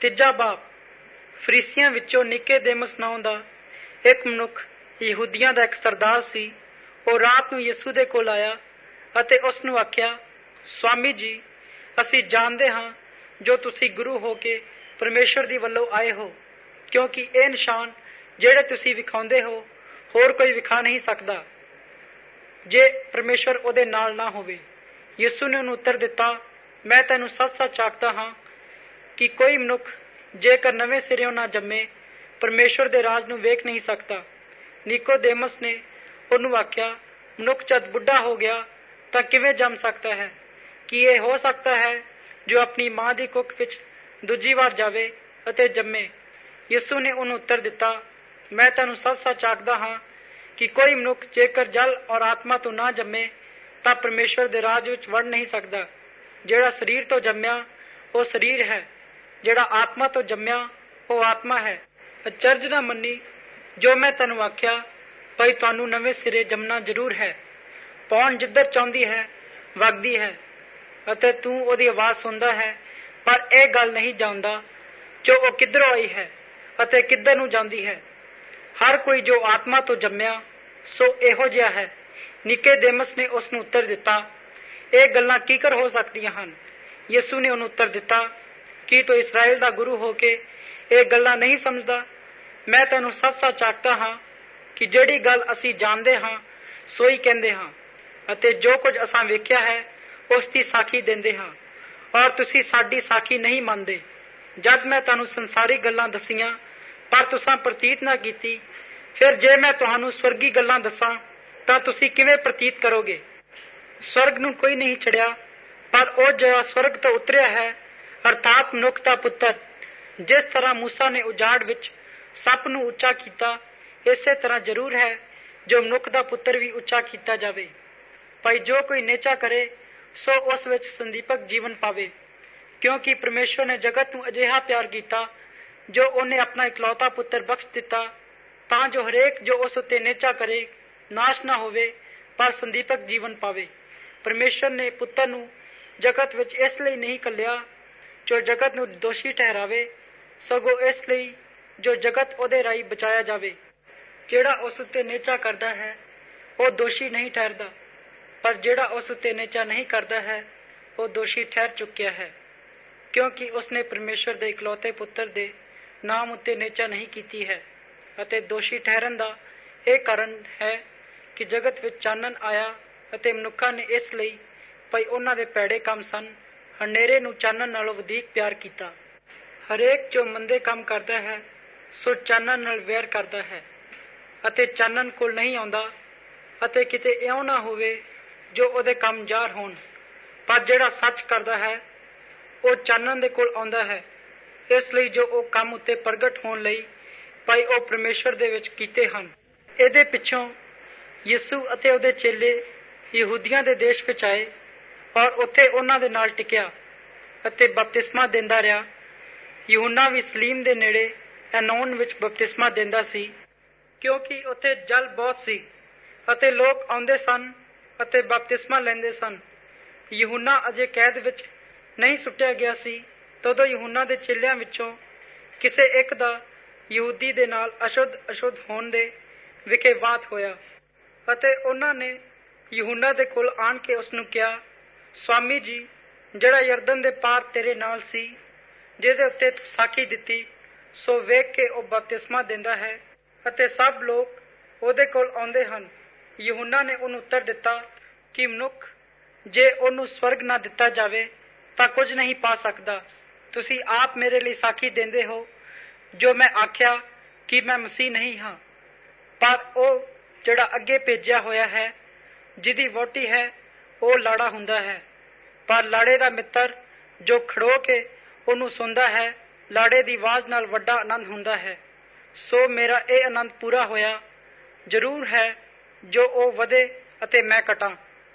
ਤੀਜਾ ਬਾਪ। ਫਰੀਸੀਆਂ ਵਿੱਚੋਂ ਨਿਕੋਦੇਮਸ ਨਾਮ ਦਾ ਇੱਕ ਮਨੁੱਖ, ਯਹੂਦੀਆਂ ਦਾ ਇੱਕ ਸਰਦਾਰ ਸੀ। ਉਹ ਰਾਤ ਨੂੰ ਯਿਸੂ ਦੇ ਕੋਲ ਆਇਆ ਅਤੇ ਉਸ ਨੂੰ ਆਖਿਆ, ਸੁਆਮੀ ਜੀ, ਅਸੀਂ ਜਾਣਦੇ ਹਾਂ ਜੋ ਤੁਸੀਂ ਗੁਰੂ ਹੋ ਕੇ ਪਰਮੇਸ਼ਰ ਦੀ ਵੱਲੋਂ ਆਏ ਹੋ, ਕਿਉਂਕਿ ਇਹ ਨਿਸ਼ਾਨ ਜਿਹੜੇ ਤੁਸੀਂ ਵਿਖਾਉਂਦੇ ਹੋ ਹੋਰ ਕੋਈ ਵਿਖਾ ਨਹੀਂ ਸਕਦਾ ਜੇ ਪਰਮੇਸ਼ਰ ਉਹਦੇ ਨਾਲ ਨਾ ਹੋਵੇ। ਯਿਸੂ ਨੇ ਉਹਨੂੰ ਉੱਤਰ ਦਿੱਤਾ, ਮੈਂ ਤੈਨੂੰ ਸੱਚ-ਸੱਚ ਆਖਦਾ ਹਾਂ ਕਿ ਕੋਈ ਮਨੁੱਖ ਜੇਕਰ ਨਵੇਂ ਸਿਰਿਓਂ ਨਾ ਜੰਮੇ ਪਰਮੇਸ਼ਰ ਦੇ ਰਾਜ ਨੂੰ ਵੇਖ ਨਹੀਂ ਸਕਦਾ। ਨਿਕੋਦੇਮਸ ਨੇ ਉਹਨੂੰ ਆਖਿਆ, ਮਨੁੱਖ ਜਦ ਬੁੱਢਾ ਹੋ ਗਿਆ ਤਾਂ ਕਿਵੇਂ ਜੰਮ ਸਕਦਾ ਹੈ? ਕੀ ਇਹ ਹੋ ਸਕਦਾ ਹੈ ਜੋ ਆਪਣੀ ਮਾਂ ਦੀ ਕੁੱਖ ਵਿੱਚ ਦੂਜੀ ਵਾਰ ਜਾਵੇ ਅਤੇ ਜੰਮੇ? ਯਿਸੂ ਨੇ ਉਹਨੂੰ ਉੱਤਰ ਦਿੱਤਾ, ਮੈਂ ਤੁਹਾਨੂੰ ਸੱਚ-ਸੱਚ ਆਖਦਾ ਹਾਂ ਕਿ ਕੋਈ ਮਨੁੱਖ ਜੇਕਰ ਜਲ ਔਰ ਆਤਮਾ ਤੋਂ ਨਾ ਜੰਮੇ ਤਾਂ ਪਰਮੇਸ਼ਰ ਦੇ ਰਾਜ ਵਿੱਚ ਵੜ ਨਹੀਂ ਸਕਦਾ। ਜਿਹੜਾ ਸਰੀਰ ਤੋਂ ਜੰਮਿਆ ਉਹ ਸਰੀਰ ਹੈ, ਜਿਹੜਾ ਆਤਮਾ ਤੋਂ ਜੰਮਿਆ ਉਹ ਆਤਮਾ ਹੈ। ਅਚਰਜ ਨਾ ਮੰਨੀ ਜੋ ਮੈਂ ਤੈਨੂੰ ਆਖਿਆ, ਭਈ ਤੁਹਾਨੂੰ ਨਵੇਂ ਸਿਰੇ ਜੰਮਣਾ ਜ਼ਰੂਰ ਹੈ। ਪੌਣ ਜਿੱਧਰ ਚਾਹੁੰਦੀ ਹੈ ਵਗਦੀ ਹੈ ਅਤੇ ਤੂੰ ਉਹਦੀ ਆਵਾਜ਼ ਸੁਣਦਾ ਹੈ, ਪਰ ਇਹ ਗੱਲ ਨਹੀਂ ਜਾਣਦਾ ਕਿ ਉਹ ਕਿੱਧਰੋਂ ਆਈ ਹੈ ਅਤੇ ਕਿੱਧਰ ਨੂੰ ਜਾਂਦੀ ਹੈ। ਹਰ ਕੋਈ ਜੋ ਆਤਮਾ ਤੋਂ ਜੰਮਿਆ ਸੋ ਇਹੋ ਜਿਹਾ ਹੈ। ਨਿਕੋਦੇਮਸ ਨੇ ਉਸ ਨੂੰ ਉੱਤਰ ਦਿੱਤਾ, ਇਹ ਗੱਲਾਂ ਕਿਕਰ ਹੋ ਸਕਦੀਆਂ ਹਨ? ਯਿਸੂ ਨੇ ਉਹਨੂੰ ਉੱਤਰ ਦਿੱਤਾ, ਕੀ ਤੂੰ ਇਸਰਾਏਲ ਦਾ ਗੁਰੂ ਹੋ ਕੇ ਇਹ ਗੱਲਾਂ ਨਹੀਂ ਸਮਝਦਾ? ਮੈਂ ਤੈਨੂੰ ਸੱਚ-ਸੱਚ ਆਖਦਾ ਹਾਂ ਕਿ ਜਿਹੜੀ ਗੱਲ ਅਸੀਂ ਜਾਣਦੇ ਹਾਂ ਸੋਈ ਕਹਿੰਦੇ ਹਾਂ ਅਤੇ ਜੋ ਕੁਝ ਅਸਾਂ ਵੇਖਿਆ ਹੈ ਉਸ ਦੀ ਸਾਖੀ ਦਿੰਦੇ ਹਾਂ, ਔਰ ਤੁਸੀਂ ਸਾਡੀ ਸਾਖੀ ਨਹੀਂ ਮੰਨਦੇ। ਜਦ ਮੈਂ ਤੁਹਾਨੂੰ ਸੰਸਾਰੀ ਗੱਲਾਂ ਦਸੀਆਂ ਪਰ ਤੁਸਾਂ ਪ੍ਰਤੀਤ ਨਾ ਕੀਤੀ, ਫਿਰ ਜੇ ਮੈਂ ਤੁਹਾਨੂੰ ਸਵਰਗੀ ਗੱਲਾਂ ਦੱਸਾਂ ਤਾਂ ਤੁਸੀਂ ਕਿਵੇਂ ਪ੍ਰਤੀਤ ਕਰੋਗੇ? ਸਵਰਗ ਨੂੰ ਕੋਈ ਨਹੀਂ ਚੜਿਆ, ਪਰ ਉਹ ਜਿਹੜਾ ਸਵਰਗ ਤੋਂ ਉਤਰਿਆ ਹੈ, ਅਰਥਾਤ ਮਨੁੱਖ ਦਾ ਪੁੱਤਰ। ਜਿਸ ਤਰ੍ਹਾਂ ਮੂਸਾ ਨੇ ਉਜਾੜ ਵਿੱਚ ਸੱਪ ਨੂੰ ਉੱਚਾ ਕੀਤਾ, ਇਸੇ ਤਰ੍ਹਾਂ ਜ਼ਰੂਰ ਹੈ ਜੋ ਮਨੁੱਖ ਦਾ ਪੁੱਤਰ ਵੀ ਉੱਚਾ ਕੀਤਾ ਜਾਵੇ। ਭਾਈ ਜੋ ਕੋਈ ਨੇਚਾ ਕਰੇ ਸੋ ਉਸ ਵਿੱਚ ਸੰਦੀਪਕ ਜੀਵਨ ਪਾਵੇ, ਕਿਉਂਕਿ ਪਰਮੇਸ਼ਵਰ ਨੇ ਜਗਤ ਨੂੰ ਅਜਿਹਾ ਪਿਆਰ ਕੀਤਾ ਜੋ ਉਹਨੇ ਆਪਣਾ ਇਕਲੌਤਾ ਪੁੱਤਰ ਬਖਸ਼ ਦਿੱਤਾ, ਤਾਂ ਜੋ ਹਰੇਕ ਜੋ ਉਸ ਉੱਤੇ ਨੇਚਾ ਕਰੇ ਨਾਸ਼ ਨਾ ਹੋਵੇ ਪਰ ਸੰਦੀਪਕ ਜੀਵਨ ਪਾਵੇ। ਪਰਮੇਸ਼ਵਰ ਨੇ ਪੁੱਤਰ ਨੂੰ ਜਗਤ ਵਿੱਚ ਇਸ ਲਈ ਨਹੀਂ ਘੱਲਿਆ ਜੋ ਜਗਤ ਨੂੰ ਦੋਸ਼ੀ ਠਹਿਰਾਵੇ, ਸਗੋਂ ਇਸ ਲਈ ਜੋ ਜਗਤ ਉਹਦੇ ਰਾਹੀਂ ਬਚਾਇਆ ਜਾਵੇ। ਜਿਹੜਾ ਉਸ ਉੱਤੇ ਨੇਚਾ ਕਰਦਾ ਹੈ ਉਹ ਦੋਸ਼ੀ ਨਹੀਂ ਠਹਿਰਦਾ, ਪਰ ਜਿਹੜਾ ਉਸ ਉੱਤੇ ਨੇਚਾ ਨਹੀਂ ਕਰਦਾ ਹੈ ਉਹ ਦੋਸ਼ੀ ਠਹਿਰ ਚੁੱਕਿਆ ਹੈ, ਕਿਉਂਕਿ ਉਸਨੇ ਪਰਮੇਸ਼ਵਰ ਦੇ ਇਕਲੌਤੇ ਪੁੱਤਰ ਦੇ ਨਾਮ ਉੱਤੇ ਨੇਚਾ ਨਹੀਂ ਕੀਤੀ ਹੈ। ਅਤੇ ਦੋਸ਼ੀ ਠਹਿਰਨ ਦਾ ਇਹ ਕਾਰਨ ਹੈ ਕਿ ਜਗਤ ਵਿੱਚ ਚਾਨਣ ਆਇਆ ਅਤੇ ਮਨੁੱਖਾਂ ਨੇ ਇਸ ਲਈ ਭਈ ਉਹਨਾਂ ਦੇ ਭੈੜੇ ਕੰਮ ਸਨ, ਹਨੇਰੇ ਨੂੰ ਚਾਨਣ ਨਾਲੋਂ ਵਧੇਰੇ ਪਿਆਰ ਕੀਤਾ। ਹਰੇਕ ਜੋ ਮੰਦੇ ਕੰਮ ਕਰਦਾ ਹੈ ਸੋ ਚਾਨਣ ਨਾਲ ਵੈਰ ਕਰਦਾ ਹੈ ਅਤੇ ਚਾਨਣ ਕੋਲ ਨਹੀਂ ਆਉਂਦਾ, ਅਤੇ ਕਿਤੇ ਇਉਂ ਨਾ ਹੋਵੇ ਜੋ ਉਹਦੇ ਕੰਮ ਜ਼ਾਹਰ ਹੋਣ। ਪਰ ਜਿਹੜਾ ਸੱਚ ਕਰਦਾ ਹੈ ਉਹ ਚਾਨਣ ਦੇ ਕੋਲ ਆਉਂਦਾ ਹੈ, ਇਸ ਲਈ ਜੋ ਉਹ ਕੰਮ ਉੱਤੇ ਪ੍ਰਗਟ ਹੋਣ ਲਈ ਭਾਈ ਉਹ ਪਰਮੇਸ਼ਵਰ ਦੇ ਵਿੱਚ ਕੀਤੇ ਹਨ। ਇਹਦੇ ਪਿੱਛੋਂ ਯਿਸੂ ਅਤੇ ਉਹਦੇ ਚੇਲੇ ਯਹੂਦੀਆਂ ਦੇ ਦੇਸ਼ ਵਿੱਚ ਆਏ ਔਰ ਉੱਥੇ ਉਹਨਾਂ ਦੇ ਨਾਲ ਟਿਕਿਆ ਅਤੇ ਬਪਤਿਸਮਾ ਦਿੰਦਾ ਰਿਹਾ। ਯਹੂਨਾ ਵੀ ਸਲੀਮ ਦੇ ਨੇੜੇ ਐਨੋਨ ਵਿੱਚ ਬਪਤਿਸਮਾ ਦਿੰਦਾ ਸੀ, ਕਿਉਂਕਿ ਉੱਥੇ ਜਲ ਬਹੁਤ ਸੀ ਅਤੇ ਲੋਕ ਆਉਂਦੇ ਸਨ ਅਤੇ ਬਪਤਿਸਮਾ ਲੈਂਦੇ ਸਨ। ਯਹੂਨਾ ਅਜੇ ਕੈਦ ਵਿੱਚ ਨਹੀਂ ਸੁੱਟਿਆ ਗਿਆ ਸੀ, ਤਦੋਂ ਯਹੂਨਾ ਦੇ ਚੇਲਿਆਂ ਵਿੱਚੋਂ ਕਿਸੇ ਇੱਕ ਦਾ ਯਹੂਦੀ ਦੇ ਨਾਲ ਅਸ਼ੁੱਧ ਹੋਣ ਦੇ ਵਿਖੇ ਵਾਦ ਹੋਇਆ ਅਤੇ ਉਹਨਾਂ ਨੇ ਯਹੂਨਾ ਦੇ ਕੋਲ ਆਣ ਕੇ ਉਸ ਨੂੰ ਕਿਹਾ, ਸੁਆਮੀ ਜੀ, ਜਿਹੜਾ ਯਰਦਨ ਦੇ ਪਾਰ ਤੇਰੇ ਨਾਲ ਸੀ, ਜਿਹਦੇ ਉੱਤੇ ਤੂੰ ਸਾਖੀ ਦਿੱਤੀ, ਸੋ ਵੇਖ ਕੇ ਉਹ ਬਪਤਿਸਮਾ ਦਿੰਦਾ ਹੈ ਅਤੇ ਸਭ ਲੋਕ ਉਹਦੇ ਕੋਲ ਆਉਂਦੇ ਹਨ। ਯਹੂਨਾ ਨੇ ਉਹਨੂੰ ਉੱਤਰ ਦਿੱਤਾ ਕਿ ਮਨੁੱਖ ਜੇ ਉਹਨੂੰ ਸਵਰਗ ਨਾ ਦਿੱਤਾ ਜਾਵੇ ਤਾਂ ਕੁਝ ਨਹੀਂ ਪਾ ਸਕਦਾ। ਤੁਸੀਂ ਆਪ ਮੇਰੇ ਲਈ ਸਾਖੀ ਦਿੰਦੇ ਹੋ ਜੋ ਮੈਂ ਆਖਿਆ ਕਿ ਮੈਂ ਮਸੀਹ ਨਹੀਂ ਹਾਂ, ਪਰ ਉਹ ਜਿਹੜਾ ਅੱਗੇ ਭੇਜਿਆ ਹੋਇਆ ਹੈ, ਜਿਹਦੀ ਵਹੁਟੀ ਹੈ, ਉਹ ਲਾੜਾ ਹੁੰਦਾ ਹੈ। ਪਰ ਲਾੜੇ ਦਾ ਮਿੱਤਰ ਜੋ ਖੜੋ ਕੇ ਉਹਨੂੰ ਸੁਣਦਾ ਹੈ, ਲਾੜੇ ਦੀ ਆਵਾਜ਼ ਨਾਲ ਵੱਡਾ ਆਨੰਦ ਹੁੰਦਾ ਹੈ। ਸੋ ਮੇਰਾ ਇਹ ਆਨੰਦ ਪੂਰਾ ਹੋਇਆ। ਜ਼ਰੂਰ ਹੈ ਜੋ ਉਹ ਵਧੇ ਅਤੇ ਮੈਂ ਘਟਾਂ।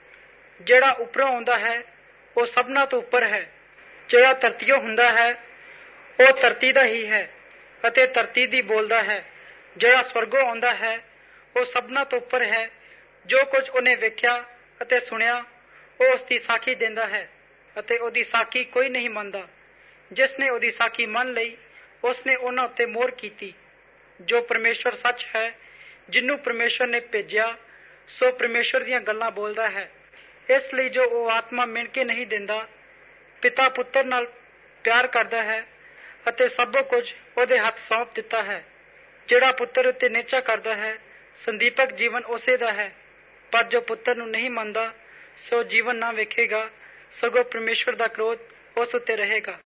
ਜਿਹੜਾ ਉੱਪਰੋਂ ਆਉਂਦਾ ਹੈ ਉਹ ਸਭਨਾਂ ਤੋਂ ਉੱਪਰ ਹੈ। ਜਿਹੜਾ ਧਰਤੀਓਂ ਹੁੰਦਾ ਹੈ ਉਹ ਧਰਤੀ ਦਾ ਹੀ ਹੈ ਅਤੇ ਧਰਤੀ ਦੀ ਬੋਲਦਾ ਹੈ। ਜਿਹੜਾ ਸਵਰਗੋਂ ਆਉਂਦਾ ਹੈ ਉਹ ਸਭਨਾਂ ਤੋਂ ਉੱਪਰ ਹੈ। ਜੋ ਕੁਝ ਉਹਨੇ ਵੇਖਿਆ ਅਤੇ ਸੁਣਿਆ ਉਹ ਉਸ ਦੀ ਸਾਖੀ ਦਿੰਦਾ ਹੈ ਅਤੇ ਉਹਦੀ ਸਾਖੀ ਕੋਈ ਨਹੀਂ ਮੰਨਦਾ, ਜਿਸ ਨੇ ਉਹਦੀ ਸਾਖੀ ਮੰਨ ਲਈ ਉਸ ਨੇ ਉਹਨਾਂ ਉੱਤੇ ਮੋਹਰ ਕੀਤੀ। ਜੋ ਪਰਮੇਸ਼ਵਰ ਸੱਚ ਹੈ, ਜਿਹਨੂੰ ਪਰਮੇਸ਼ਵਰ ਨੇ ਭੇਜਿਆ, ਸੋ ਪਰਮੇਸ਼ਵਰ ਦੀਆਂ ਗੱਲਾਂ ਬੋਲਦਾ ਹੈ। ਇਸ ਲਈ ਜੋ ਉਹ ਆਤਮਾ ਮਿਣ ਕੇ ਨਹੀਂ ਦਿੰਦਾ, ਪਿਤਾ ਪੁੱਤਰ ਨਾਲ ਪਿਆਰ ਕਰਦਾ ਹੈ ਅਤੇ ਸਭੋ ਕੁਝ ਉਹਦੇ ਹੱਥ ਸੌਂਪ ਦਿੱਤਾ ਹੈ। ਜਿਹੜਾ ਪੁੱਤਰ ਉੱਤੇ ਨਿਹਚਾ ਕਰਦਾ ਹੈ, ਸੰਦੀਪਕ ਜੀਵਨ ਉਸੇ ਦਾ ਹੈ, ਪਰ ਜੋ ਪੁੱਤਰ ਨੂੰ ਨਹੀਂ ਮੰਨਦਾ, ਸੋ ਜੀਵਨ ਨਾ ਵੇਖੇਗਾ, ਸਗੋਂ ਪਰਮੇਸ਼ਵਰ ਦਾ ਕ੍ਰੋਧ ਉਸ ਉੱਤੇ ਰਹੇਗਾ।